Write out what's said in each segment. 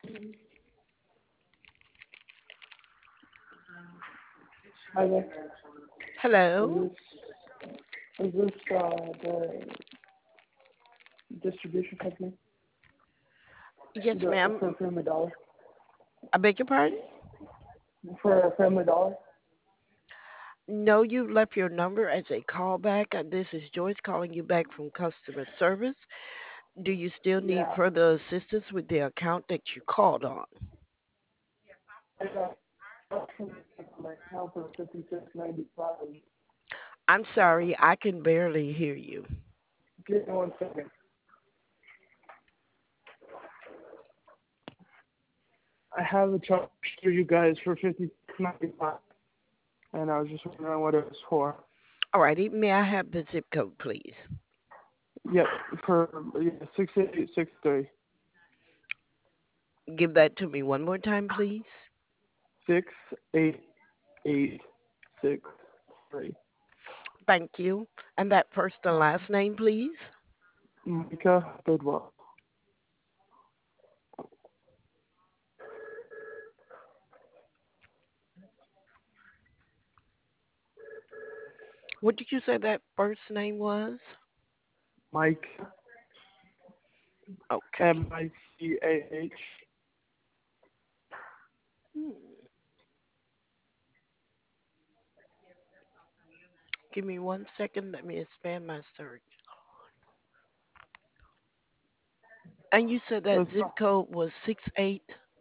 Hi there. Hello. Is this the distribution company Yes, ma'am. for Family Dollar? I beg your pardon? For Family Dollar? No, you left your number as a callback. This is Joyce calling you back from customer service. Do you still need Yeah. further assistance with the account that you called on? I got my account for 56.95. I'm sorry, I can barely hear you. Give me 1 second. I have a charge for you guys for 56.95, and I was just wondering what it was for. Alrighty, may I have the zip code, please? Yep, for 6863. Give that to me one more time, please. 68863. Thank you. And that first and last name, please. Micah Bidwell. What did you say that first name was? Mike Okay. Micah. Hmm. Give me 1 second. Let me expand my search. And you said that It's zip code was 68.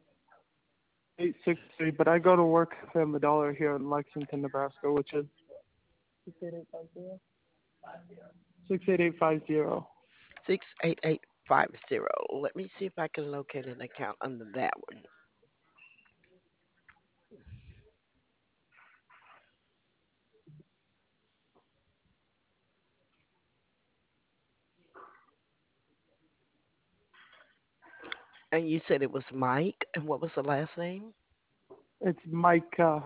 863, but I go to work at Family Dollar here in Lexington, Nebraska, which is 68850. 68850. 68850. Let me see if I can locate an account under that one. And you said it was Mike. And what was the last name? It's Micah,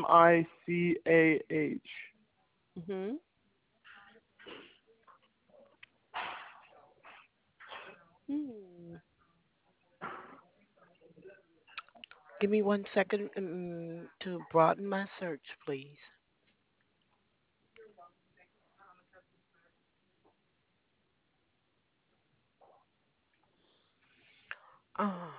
Micah. Hmm. Hmm. Give me 1 second to broaden my search, please. Ah,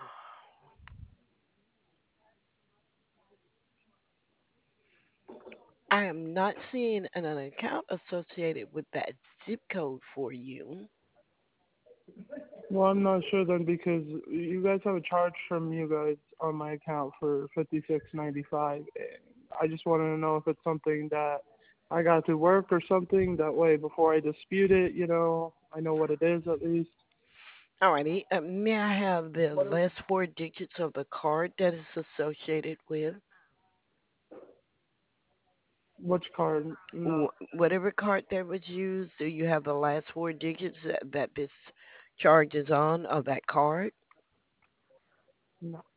I am not seeing an account associated with that zip code for you. Well, I'm not sure then because you guys have a charge from you guys on my account for 56.95. I just wanted to know if it's something that I got to work or something. That way, before I dispute it, I know what it is at least. Alrighty. May I have the last four digits of the card that is associated with Which card? No, whatever card that was used? Do you have the last four digits that this charge is on of that card? no.